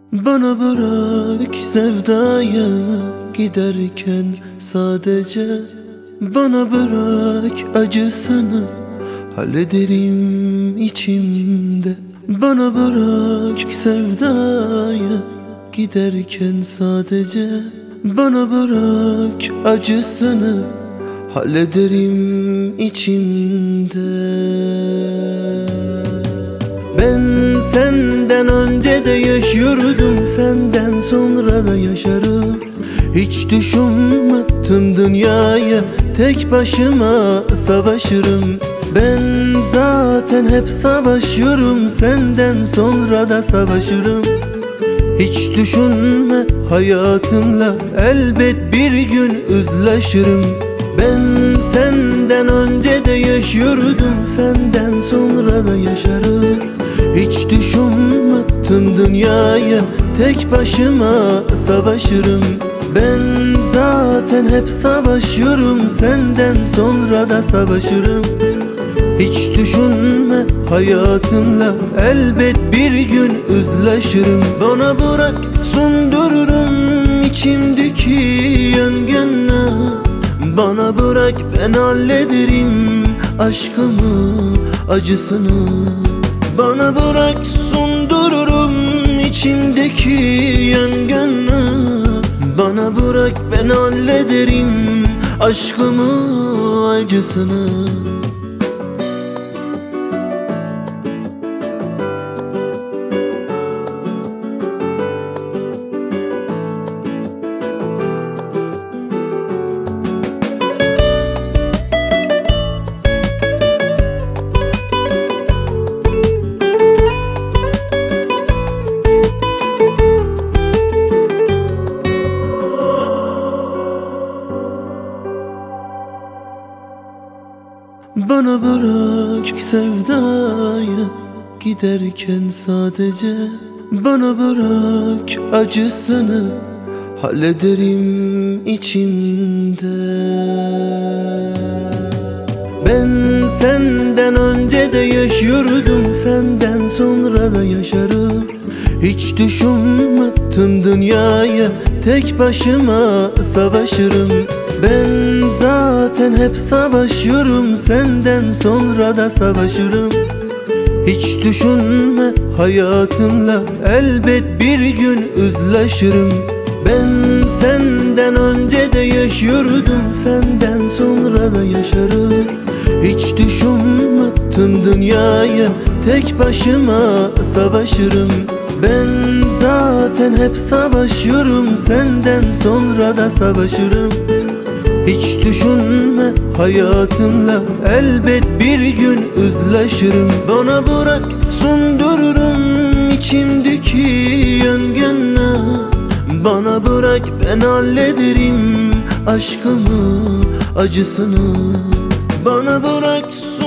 Bana bırak sevdaya giderken sadece. Bana bırak acısını hallederim içimde. Bana bırak sevdaya giderken sadece. Bana bırak acısını hallederim içimde. Ben senden önce de yaşıyordum, senden sonra da yaşarım. Hiç düşünmedim dünyaya, tek başıma savaşırım. Ben zaten hep savaşıyorum, senden sonra da savaşırım. Hiç düşünme hayatımla, elbet bir gün üzleşirim. Ben senden önce de yaşıyordum, senden sonra da yaşarım. Hiç düşünmedim dünyaya, tek başıma savaşırım. Ben zaten hep savaşıyorum, senden sonra da savaşırım. Hiç düşünme hayatımla, elbet bir gün üzleşirim. Bana bırak söndürürüm içimdeki yangını. Bana bırak ben hallederim aşkımı, acısını. Bana bırak söndürürüm içimdeki yangını. Bana bırak ben hallederim aşkımı, acısını. Bana bırak sevdaya giderken sadece. Bana bırak acısını hallederim içimde. Ben senden önce de yaşıyordum, senden sonra da yaşarım. Hiç düşünmedim dünyaya, tek başıma savaşırım. Ben zaten hep savaşıyorum, senden sonra da savaşırım. Hiç düşünme hayatımla, elbet bir gün üzleşirim. Ben senden önce de yaşıyordum, senden sonra da yaşarım. Hiç düşünmedim dünyaya, tek başıma savaşırım. Ben zaten hep savaşıyorum, senden sonra da savaşırım. Hiç düşünme hayatımla, elbet bir gün üzleşirim. Bana bırak söndürürüm içimdeki yangını. Bana bırak ben hallederim aşkımı, acısını. Bana bırak